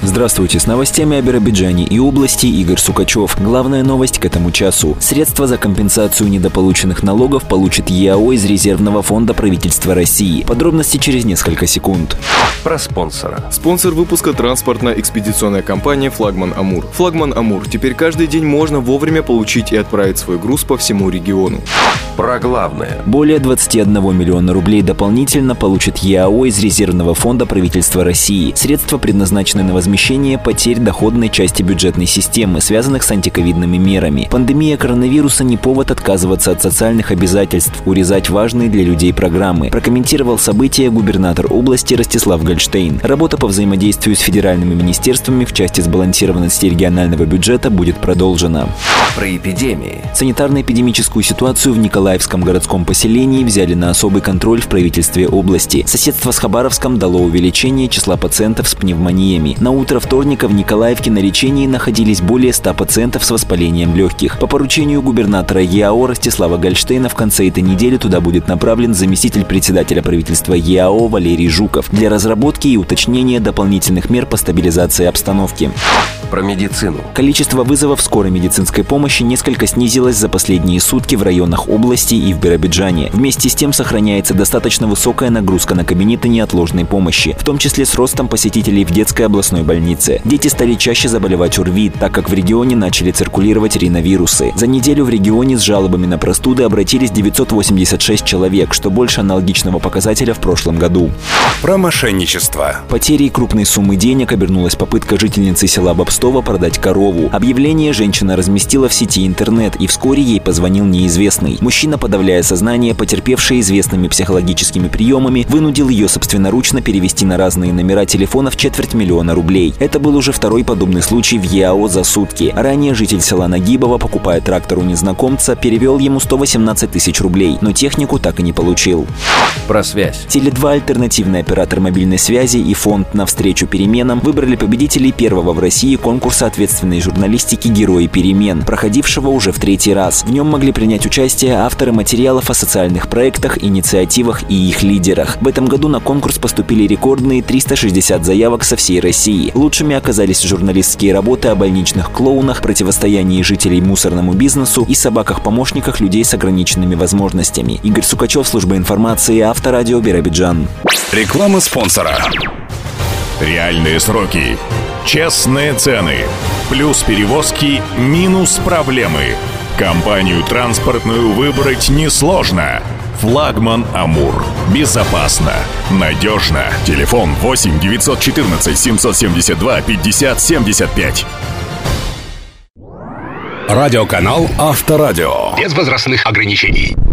Здравствуйте, с новостями о Биробиджане и области Игорь Сукачев. Главная новость к этому часу. Средства за компенсацию недополученных налогов получит ЕАО из резервного фонда правительства России. Подробности через несколько секунд. Про спонсора. Спонсор выпуска — транспортно-экспедиционная компания «Флагман Амур». «Флагман Амур» теперь каждый день можно вовремя получить и отправить свой груз по всему региону. Про главное. Более 21 миллиона рублей дополнительно получит ЕАО из резервного фонда правительства России. Средства предназначены на возмещение потерь доходной части бюджетной системы, связанных с антиковидными мерами. Пандемия коронавируса не повод отказываться от социальных обязательств, урезать важные для людей программы, прокомментировал события губернатор области Ростислав Гольштейн. Работа по взаимодействию с федеральными министерствами в части сбалансированности регионального бюджета будет продолжена. Про эпидемии. Санитарно-эпидемическую ситуацию в Николаевском городском поселении взяли на особый контроль в правительстве области. Соседство с Хабаровском дало увеличение числа пациентов с пневмониями. На утро вторника в Николаевке на лечении находились более 100 пациентов с воспалением легких. По поручению губернатора ЕАО Ростислава Гольштейна в конце этой недели туда будет направлен заместитель председателя правительства ЕАО Валерий Жуков для разработки и уточнения дополнительных мер по стабилизации обстановки. Про медицину. Количество вызовов скорой медицинской помощи несколько снизилось за последние сутки в районах области и в Биробиджане. Вместе с тем сохраняется достаточно высокая нагрузка на кабинеты неотложной помощи, в том числе с ростом посетителей в детской областной больнице. Дети стали чаще заболевать ОРВИ, так как в регионе начали циркулировать риновирусы. За неделю в регионе с жалобами на простуды обратились 986 человек, что больше аналогичного показателя в прошлом году. Про мошенничество. Потерей крупной суммы денег обернулась попытка жительницы села Бобстово продать корову. Объявление женщина разместила в сети интернет, и вскоре ей позвонил неизвестный. Мужчина, подавляя сознание, потерпевший известными психологическими приемами, вынудил ее собственноручно перевести на разные номера телефонов 250 000 рублей. Это был уже второй подобный случай в ЕАО за сутки. Ранее житель села Нагибово, покупая трактор у незнакомца, перевел ему 118 000 рублей, но технику так и не получил. Про связь. Теле2, альтернативный оператор мобильной связи, и фонд «Навстречу переменам» выбрали победителей первого в России конкурса ответственной журналистики «Герои перемен», проходившего уже в 3-й раз. В нем могли принять участие авторы материалов о социальных проектах, инициативах и их лидерах. В этом году на конкурс поступили рекордные 360 заявок со всей России. Лучшими оказались журналистские работы о больничных клоунах, противостоянии жителей мусорному бизнесу и собаках-помощниках людей с ограниченными возможностями. Игорь Сукачев, служба информации, Авторадио, Биробиджан. Реклама спонсора. Реальные сроки. Честные цены. Плюс перевозки, минус проблемы. Компанию транспортную выбрать несложно. «Флагман Амур». Безопасно, надежно. Телефон 8 914 772 50 75. Радиоканал Авторадио. Без возрастных ограничений.